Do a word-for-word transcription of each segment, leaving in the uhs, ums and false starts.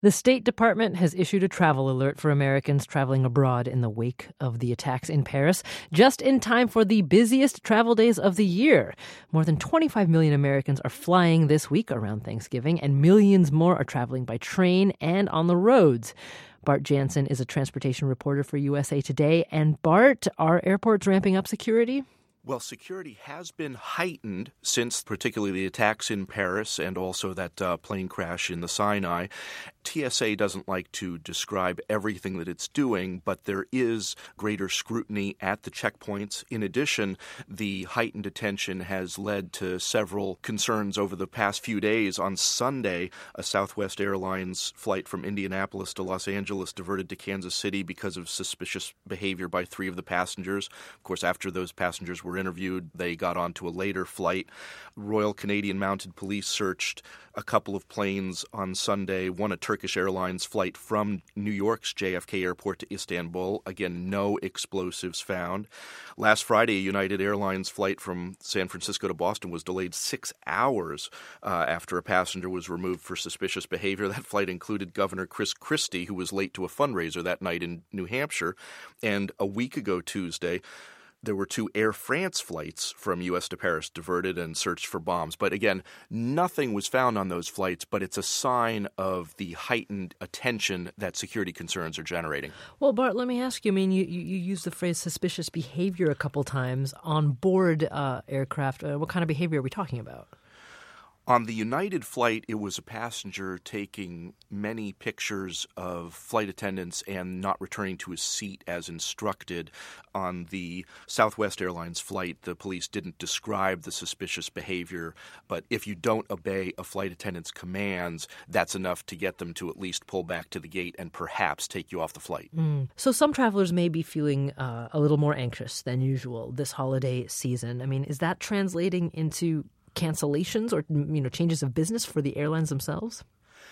The State Department has issued a travel alert for Americans traveling abroad in the wake of the attacks in Paris, just in time for the busiest travel days of the year. More than twenty-five million Americans are flying this week around Thanksgiving, and millions more are traveling by train and on the roads. Bart Jansen is a transportation reporter for U S A Today. And Bart, are airports ramping up security? Well, security has been heightened since particularly the attacks in Paris and also that uh, plane crash in the Sinai. T S A doesn't like to describe everything that it's doing, but there is greater scrutiny at the checkpoints. In addition, the heightened attention has led to several concerns over the past few days. On Sunday, a Southwest Airlines flight from Indianapolis to Los Angeles diverted to Kansas City because of suspicious behavior by three of the passengers. Of course, after those passengers were interviewed, they got onto a later flight. Royal Canadian Mounted Police searched a couple of planes on Sunday, one a Turkish Airlines flight from New York's J F K Airport to Istanbul. Again, no explosives found. Last Friday, a United Airlines flight from San Francisco to Boston was delayed six hours uh, after a passenger was removed for suspicious behavior. That flight included Governor Chris Christie, who was late to a fundraiser that night in New Hampshire. And a week ago Tuesday, there were two Air France flights from U S to Paris diverted and searched for bombs. But again, nothing was found on those flights, but it's a sign of the heightened attention that security concerns are generating. Well, Bart, let me ask you, I mean, you, you, you used the phrase suspicious behavior a couple times on board uh, aircraft. Uh, what kind of behavior are we talking about? On the United flight, it was a passenger taking many pictures of flight attendants and not returning to his seat as instructed. On the Southwest Airlines flight, the police didn't describe the suspicious behavior, but if you don't obey a flight attendant's commands, that's enough to get them to at least pull back to the gate and perhaps take you off the flight. Mm. So some travelers may be feeling uh, a little more anxious than usual this holiday season. I mean, is that translating into cancellations or, you know, changes of business for the airlines themselves?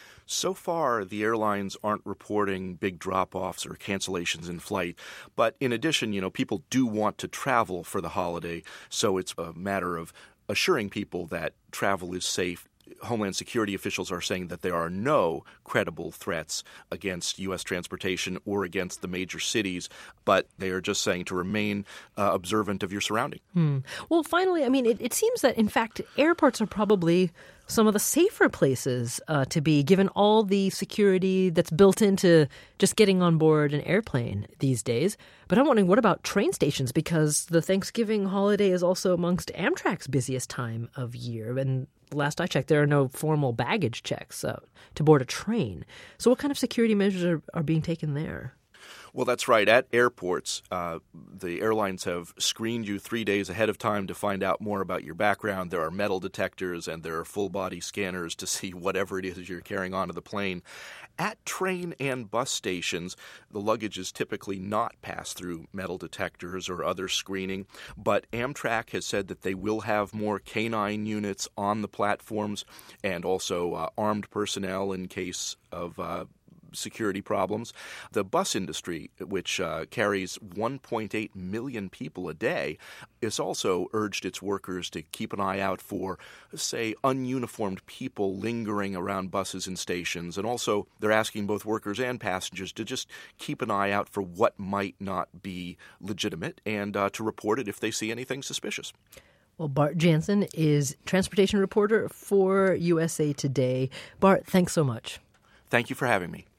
So far, the airlines aren't reporting big drop-offs or cancellations in flight. But in addition, you know, people do want to travel for the holiday, so it's a matter of assuring people that travel is safe. Homeland Security officials are saying that there are no credible threats against U S transportation or against the major cities, but they are just saying to remain uh, observant of your surrounding. Hmm. Well, finally, I mean, it, it seems that, in fact, airports are probably some of the safer places uh, to be, given all the security that's built into just getting on board an airplane these days. But I'm wondering, what about train stations? Because the Thanksgiving holiday is also amongst Amtrak's busiest time of year. And last I checked, there are no formal baggage checks uh, to board a train. So what kind of security measures are, are being taken there? Well, that's right. At airports, uh, the airlines have screened you three days ahead of time to find out more about your background. There are metal detectors and there are full-body scanners to see whatever it is you're carrying onto the plane. At train and bus stations, the luggage is typically not passed through metal detectors or other screening, but Amtrak has said that they will have more canine units on the platforms and also uh, armed personnel in case of uh, security problems. The bus industry, which uh, carries one point eight million people a day, has also urged its workers to keep an eye out for, say, ununiformed people lingering around buses and stations. And also, they're asking both workers and passengers to just keep an eye out for what might not be legitimate and uh, to report it if they see anything suspicious. Well, Bart Jansen is transportation reporter for U S A Today. Bart, thanks so much. Thank you for having me.